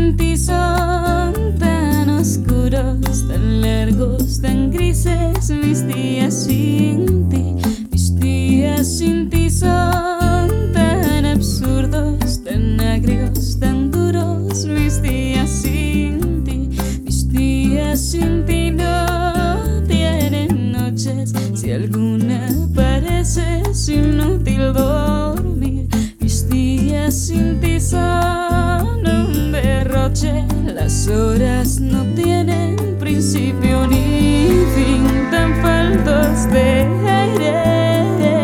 sin ti son tan oscuros, tan largos, tan grises. Mis días sin ti, mis días sin ti son tan absurdos, tan agrios, tan duros. Mis días sin ti, mis días sin ti no tienen noches. Si alguna parece es inútil dormir. Mis días sin ti son un derroche. Las horas no tienen principio ni fin, tan faltos de aire,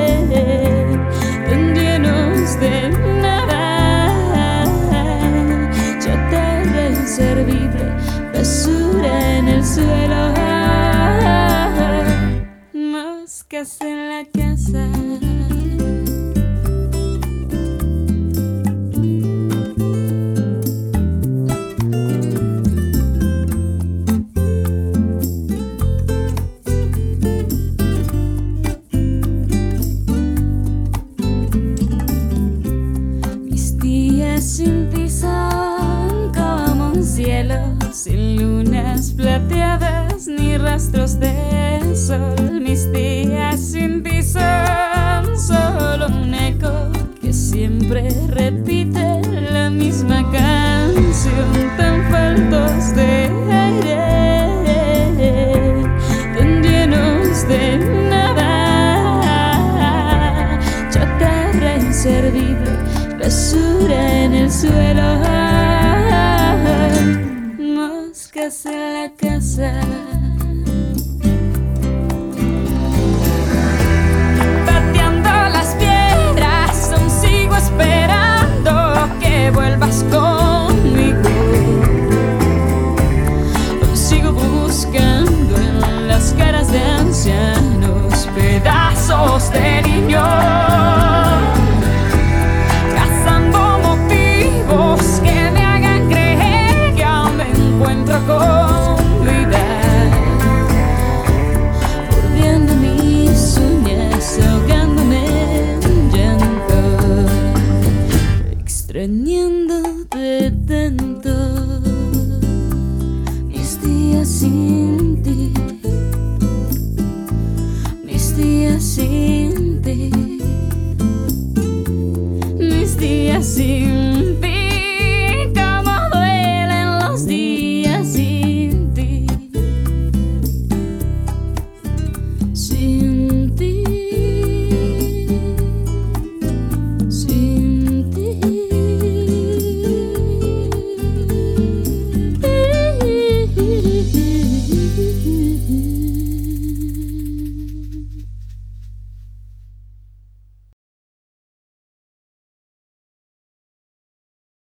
tan llenos de nada. Chatarra inservible, basura en el suelo, moscas en la casa. Sin ti son como un cielo sin lunas plateadas ni rastros de sol. Mis días sin ti son solo un eco que siempre repite la misma canción, tan faltos de aire, tan llenos de nada. Chatarra inservible, basura en el suelo, moscas en la casa. Pateando las piedras, aún sigo esperando que vuelvas conmigo. Aún sigo buscando en las caras de ancianos pedazos de niños. Que me hagan creer que aún me encuentro con vida, mordiendo mis uñas, ahogándome en llanto, extrañándote tanto. Mis días sin ti, mis días sin ti, mis días sin ti.